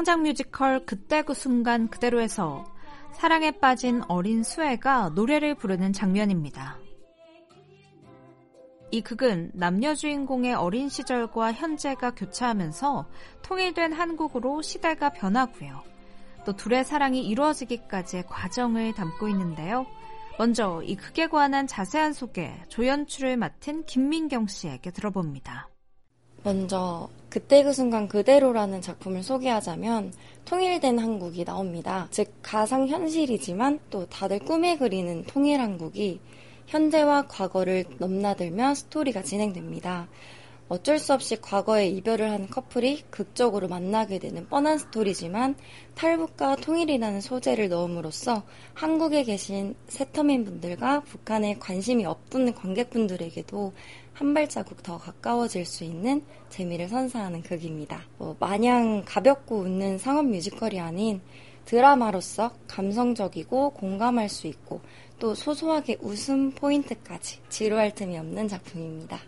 창작 뮤지컬 그때 그 순간 그대로에서 사랑에 빠진 어린 수혜가 노래를 부르는 장면입니다. 이 극은 남녀 주인공의 어린 시절과 현재가 교차하면서 통일된 한국으로 시대가 변하고요. 또 둘의 사랑이 이루어지기까지의 과정을 담고 있는데요. 먼저 이 극에 관한 자세한 소개, 조연출을 맡은 김민경 씨에게 들어봅니다. 먼저 그때 그 순간 그대로라는 작품을 소개하자면 통일된 한국이 나옵니다. 즉 가상현실이지만 또 다들 꿈에 그리는 통일 한국이 현재와 과거를 넘나들며 스토리가 진행됩니다. 어쩔 수 없이 과거에 이별을 한 커플이 극적으로 만나게 되는 뻔한 스토리지만 탈북과 통일이라는 소재를 넣음으로써 한국에 계신 세터민분들과 북한에 관심이 없는 관객분들에게도 한 발자국 더 가까워질 수 있는 재미를 선사하는 극입니다. 마냥 가볍고 웃는 상업 뮤지컬이 아닌 드라마로서 감성적이고 공감할 수 있고 또 소소하게 웃음 포인트까지 지루할 틈이 없는 작품입니다.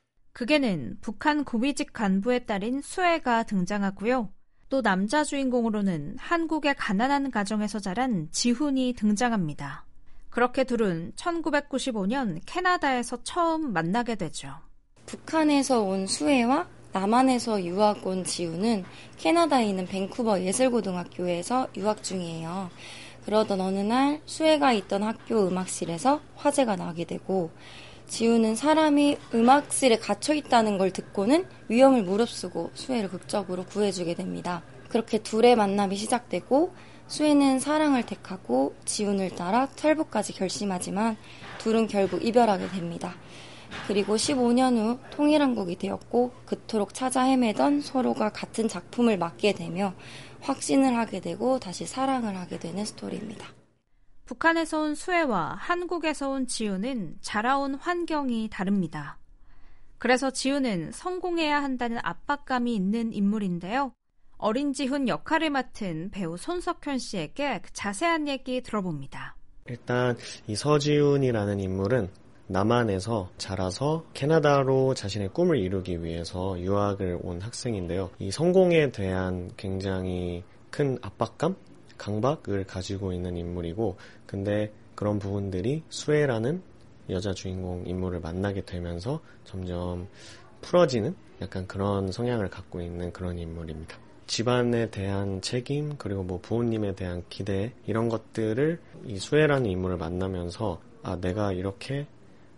극에는 북한 고위직 간부의 딸인 수혜가 등장하고요. 또 남자 주인공으로는 한국의 가난한 가정에서 자란 지훈이 등장합니다. 그렇게 둘은 1995년 캐나다에서 처음 만나게 되죠. 북한에서 온 수혜와 남한에서 유학 온 지훈은 캐나다에 있는 밴쿠버 예술고등학교에서 유학 중이에요. 그러던 어느 날 수혜가 있던 학교 음악실에서 화재가 나게 되고 지훈은 사람이 음악실에 갇혀있다는 걸 듣고는 위험을 무릅쓰고 수혜를 극적으로 구해주게 됩니다. 그렇게 둘의 만남이 시작되고 수혜는 사랑을 택하고 지훈을 따라 탈북까지 결심하지만 둘은 결국 이별하게 됩니다. 그리고 15년 후 통일한국이 되었고 그토록 찾아 헤매던 서로가 같은 작품을 맡게 되며 확신을 하게 되고 다시 사랑을 하게 되는 스토리입니다. 북한에서 온 수혜와 한국에서 온 지훈은 자라온 환경이 다릅니다. 그래서 지훈은 성공해야 한다는 압박감이 있는 인물인데요. 어린 지훈 역할을 맡은 배우 손석현 씨에게 자세한 얘기 들어봅니다. 일단 이 서지훈이라는 인물은 남한에서 자라서 캐나다로 자신의 꿈을 이루기 위해서 유학을 온 학생인데요. 이 성공에 대한 굉장히 큰 압박감? 강박을 가지고 있는 인물이고 근데 그런 부분들이 수혜라는 여자 주인공 인물을 만나게 되면서 점점 풀어지는 약간 그런 성향을 갖고 있는 그런 인물입니다. 집안에 대한 책임 그리고 뭐 부모님에 대한 기대 이런 것들을 이 수혜라는 인물을 만나면서 내가 이렇게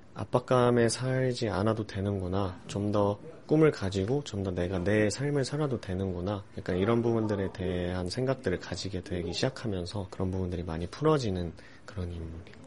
압박감에 살지 않아도 되는구나. 좀 더 꿈을 가지고 좀 더 내가 내 삶을 살아도 되는구나. 약간 이런 부분들에 대한 생각들을 가지게 되기 시작하면서 그런 부분들이 많이 풀어지는 그런 인물입니다.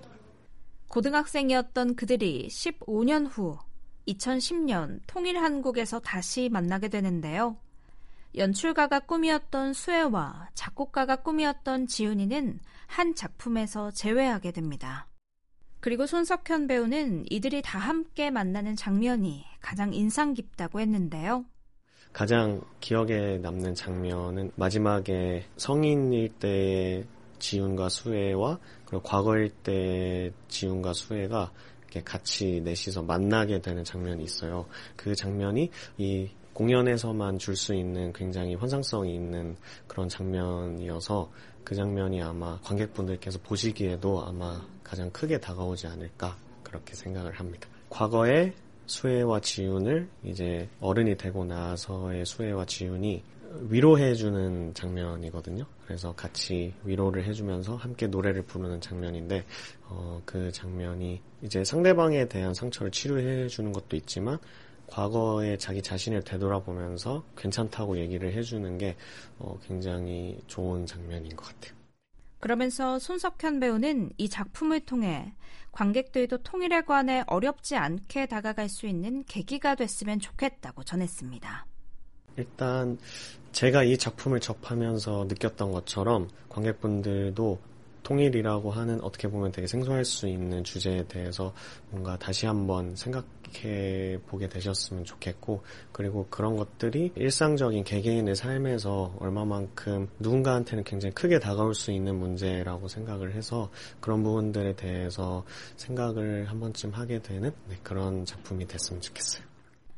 고등학생이었던 그들이 15년 후 2010년 통일한국에서 다시 만나게 되는데요. 연출가가 꿈이었던 수혜와 작곡가가 꿈이었던 지훈이는 한 작품에서 재회하게 됩니다. 그리고 손석현 배우는 이들이 다 함께 만나는 장면이 가장 인상 깊다고 했는데요. 가장 기억에 남는 장면은 마지막에 성인일 때의 지훈과 수혜와 그리고 과거일 때의 지훈과 수혜가 이렇게 같이 넷이서 만나게 되는 장면이 있어요. 그 장면이 이 공연에서만 줄 수 있는 굉장히 환상성이 있는 그런 장면이어서 그 장면이 아마 관객분들께서 보시기에도 아마 가장 크게 다가오지 않을까 그렇게 생각을 합니다. 과거의 수혜와 지훈을 이제 어른이 되고 나서의 수혜와 지훈이 위로해주는 장면이거든요. 그래서 같이 위로를 해주면서 함께 노래를 부르는 장면인데 그 장면이 이제 상대방에 대한 상처를 치료해주는 것도 있지만 과거에 자기 자신을 되돌아보면서 괜찮다고 얘기를 해주는 게 굉장히 좋은 장면인 것 같아요. 그러면서 손석현 배우는 이 작품을 통해 관객들도 통일에 관해 어렵지 않게 다가갈 수 있는 계기가 됐으면 좋겠다고 전했습니다. 일단 제가 이 작품을 접하면서 느꼈던 것처럼 관객분들도 통일이라고 하는 어떻게 보면 되게 생소할 수 있는 주제에 대해서 뭔가 다시 한번 생각해 보게 되셨으면 좋겠고 그리고 그런 것들이 일상적인 개개인의 삶에서 얼마만큼 누군가한테는 굉장히 크게 다가올 수 있는 문제라고 생각을 해서 그런 부분들에 대해서 생각을 한 번쯤 하게 되는 그런 작품이 됐으면 좋겠어요.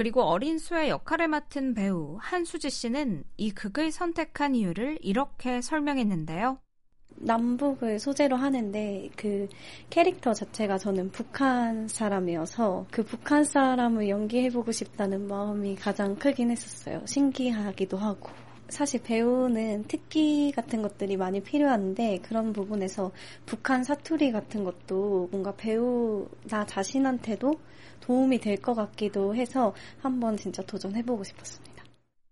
그리고 어린 수의 역할을 맡은 배우 한수지 씨는 이 극을 선택한 이유를 이렇게 설명했는데요. 남북을 소재로 하는데 그 캐릭터 자체가 저는 북한 사람이어서 그 북한 사람을 연기해보고 싶다는 마음이 가장 크긴 했었어요. 신기하기도 하고. 사실 배우는 특기 같은 것들이 많이 필요한데 그런 부분에서 북한 사투리 같은 것도 뭔가 배우 나 자신한테도 도움이 될 것 같기도 해서 한번 진짜 도전해보고 싶었습니다.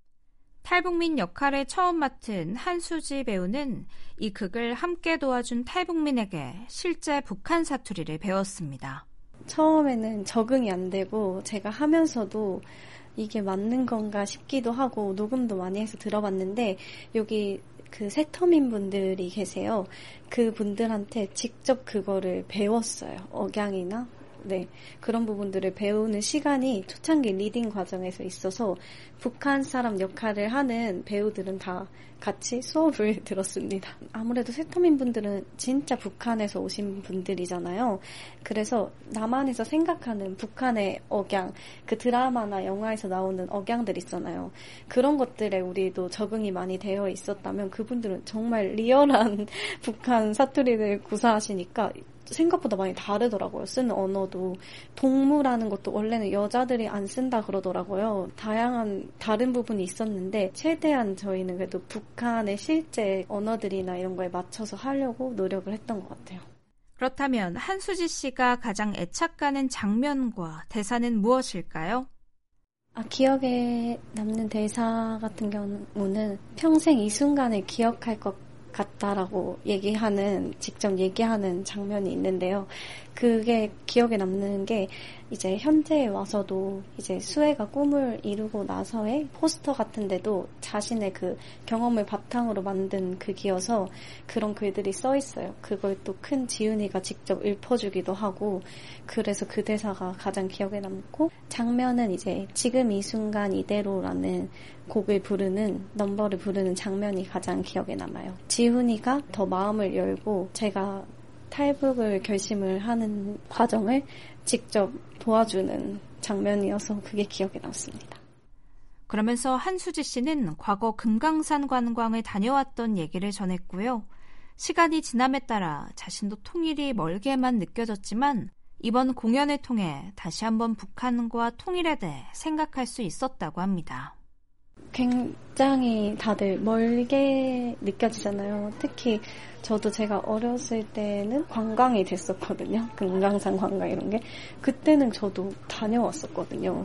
탈북민 역할을 처음 맡은 한수지 배우는 이 극을 함께 도와준 탈북민에게 실제 북한 사투리를 배웠습니다. 처음에는 적응이 안 되고 제가 하면서도 이게 맞는 건가 싶기도 하고 녹음도 많이 해서 들어봤는데 여기 그 세터민 분들이 계세요. 그 분들한테 직접 그거를 배웠어요. 억양이나 그런 부분들을 배우는 시간이 초창기 리딩 과정에서 있어서 북한 사람 역할을 하는 배우들은 다 같이 수업을 들었습니다. 아무래도 세터민 분들은 진짜 북한에서 오신 분들이잖아요. 그래서 남한에서 생각하는 북한의 억양, 그 드라마나 영화에서 나오는 억양들 있잖아요. 그런 것들에 우리도 적응이 많이 되어 있었다면 그분들은 정말 리얼한 북한 사투리를 구사하시니까 생각보다 많이 다르더라고요. 쓰는 언어도. 동무라는 것도 원래는 여자들이 안 쓴다 그러더라고요. 다양한 다른 부분이 있었는데 최대한 저희는 그래도 북한의 실제 언어들이나 이런 거에 맞춰서 하려고 노력을 했던 것 같아요. 그렇다면 한수지 씨가 가장 애착가는 장면과 대사는 무엇일까요? 기억에 남는 대사 같은 경우는 평생 이 순간을 기억할 것 같다라고 직접 얘기하는 장면이 있는데요. 그게 기억에 남는 게 이제 현재에 와서도 이제 수혜가 꿈을 이루고 나서의 포스터 같은데도 자신의 그 경험을 바탕으로 만든 극이어서 그런 글들이 써 있어요. 그걸 또 큰 지훈이가 직접 읊어주기도 하고 그래서 그 대사가 가장 기억에 남고 장면은 이제 지금 이 순간 이대로라는 곡을 넘버를 부르는 장면이 가장 기억에 남아요. 지훈이가 더 마음을 열고 제가 탈북을 결심을 하는 과정을 직접 도와주는 장면이어서 그게 기억에 남습니다. 그러면서 한수지 씨는 과거 금강산 관광을 다녀왔던 얘기를 전했고요. 시간이 지남에 따라 자신도 통일이 멀게만 느껴졌지만 이번 공연을 통해 다시 한번 북한과 통일에 대해 생각할 수 있었다고 합니다. 굉장히 다들 멀게 느껴지잖아요. 특히 저도 제가 어렸을 때는 관광이 됐었거든요. 금강산 관광 이런 게. 그때는 저도 다녀왔었거든요.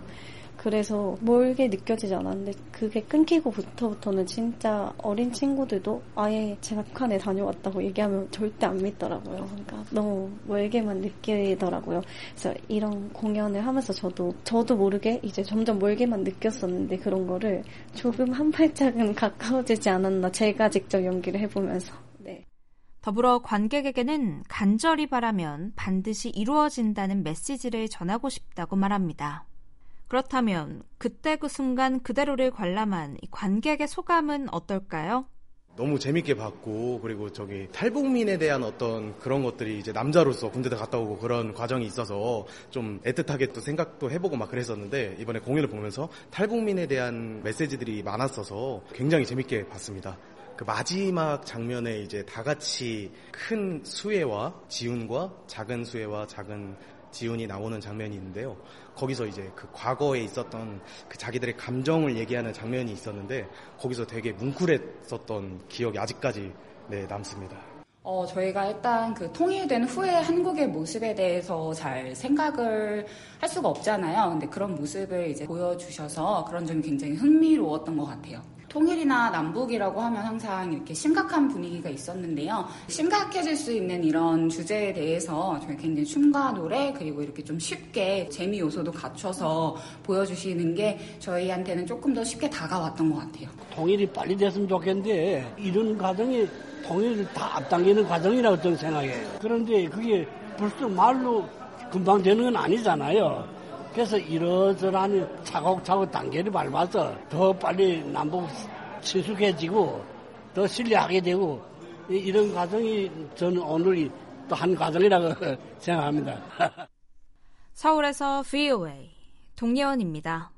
그래서 멀게 느껴지지 않았는데 그게 끊기고부터는 진짜 어린 친구들도 아예 제가 북한에 다녀왔다고 얘기하면 절대 안 믿더라고요. 그러니까 너무 멀게만 느끼더라고요. 그래서 이런 공연을 하면서 저도 모르게 이제 점점 멀게만 느꼈었는데 그런 거를 조금 한 발짝은 가까워지지 않았나 제가 직접 연기를 해보면서. 네. 더불어 관객에게는 간절히 바라면 반드시 이루어진다는 메시지를 전하고 싶다고 말합니다. 그렇다면 그때 그 순간 그대로를 관람한 이 관객의 소감은 어떨까요? 너무 재밌게 봤고 그리고 탈북민에 대한 어떤 그런 것들이 이제 남자로서 군대도 갔다 오고 그런 과정이 있어서 좀 애틋하게 또 생각도 해보고 막 그랬었는데 이번에 공연을 보면서 탈북민에 대한 메시지들이 많았어서 굉장히 재밌게 봤습니다. 그 마지막 장면에 이제 다 같이 큰 수혜와 지훈과 작은 수혜와 작은 지훈이 나오는 장면이 있는데요. 거기서 이제 그 과거에 있었던 그 자기들의 감정을 얘기하는 장면이 있었는데 거기서 되게 뭉클했었던 기억이 아직까지 남습니다. 저희가 일단 그 통일된 후에 한국의 모습에 대해서 잘 생각을 할 수가 없잖아요. 근데 그런 모습을 이제 보여주셔서 그런 점이 굉장히 흥미로웠던 것 같아요. 통일이나 남북이라고 하면 항상 이렇게 심각한 분위기가 있었는데요. 심각해질 수 있는 이런 주제에 대해서 저희 굉장히 춤과 노래 그리고 이렇게 좀 쉽게 재미 요소도 갖춰서 보여주시는 게 저희한테는 조금 더 쉽게 다가왔던 것 같아요. 통일이 빨리 됐으면 좋겠는데 이런 과정이 통일을 다 앞당기는 과정이라고 저는 생각해요. 그런데 그게 벌써 말로 금방 되는 건 아니잖아요. 그래서 이러저러한 차곡차곡 단계를 밟아서 더 빨리 남북 친숙해지고 더 신뢰하게 되고 이런 과정이 저는 오늘이 또 한 과정이라고 생각합니다. 서울에서 VOA 동예원입니다.